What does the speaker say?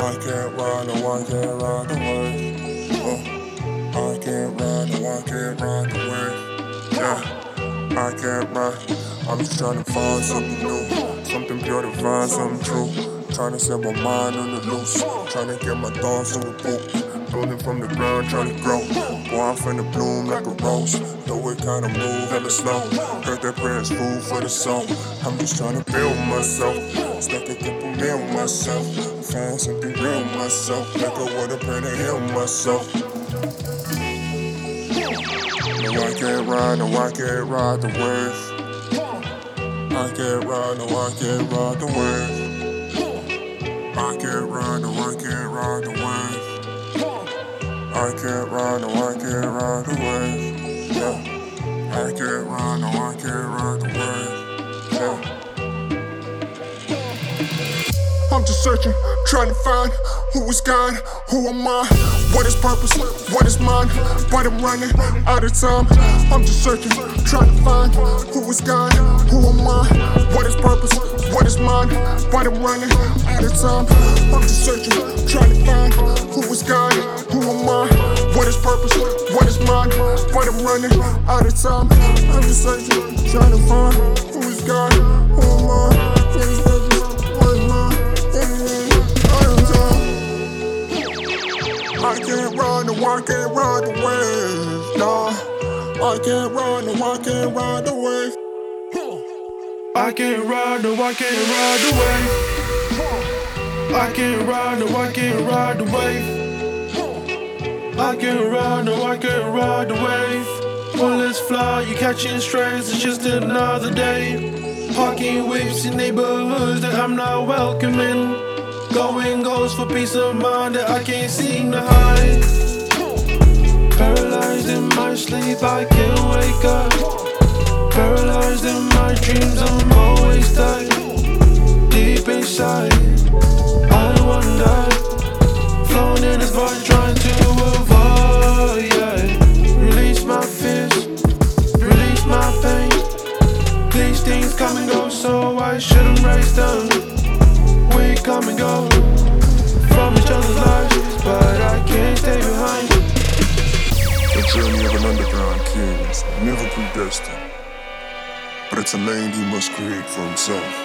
I can't ride, no, I can't ride the wave. I can't ride, no, I can't ride the wave. Yeah, I can't ride. I'm just trying to find something new, something pure to find something true. Trying to set my mind on the loose, trying to get my thoughts to a boot. Building from the ground, trying to grow. Boy, I'm finna bloom like a rose. Though it kinda move hella slow. Heard that prayer's food for the soul. I'm just trying to build myself. Stuck a couple mil myself. Find something real myself. Like I wanna pray to heal myself. No, I can't ride, no, I can't ride the wave. I can't ride, no, I can't ride the wave. I can't ride, no, I can't ride the wave. I can't ride, no, I can't ride the wave. Yeah. I can't ride, no, I can't ride the wave. Yeah. I'm just searching, trying to find who is God, who am I, what is purpose, what is mine, but I'm running out of time. I'm just searching, trying to find who is God, who am I, what is purpose, what is mine, but I'm running out of time. I'm just searching, trying to find who is God, who am I, what is purpose, what is mine, but I'm running out of time. I'm just searching, trying to find who is God, who am I, what is purpose, what is mine. I can't ride, no, I can't ride the wave. Nah, I can't ride, no, I can't ride the wave. I can't ride, no, I can't ride the wave. I can't ride, no, I can't ride the wave. I can't ride, no, I can't ride the wave. Bullets fly, you catching strays, it's just another day. Parking whips in neighborhoods that I'm not welcome in. Going ghost for peace of mind that I can't seem to hide. Paralyzed in my sleep, I can't wake up. Paralyzed in my dreams, I'm always stuck. Deep inside, I wonder. Flown in this void, trying to avoid, yeah. Release my fears, release my pain. These things come and go, so I shouldn't race them. We come and go from each other's lives, but I can't stay behind. The journey of an underground king is never predestined, but it's a lane he must create for himself.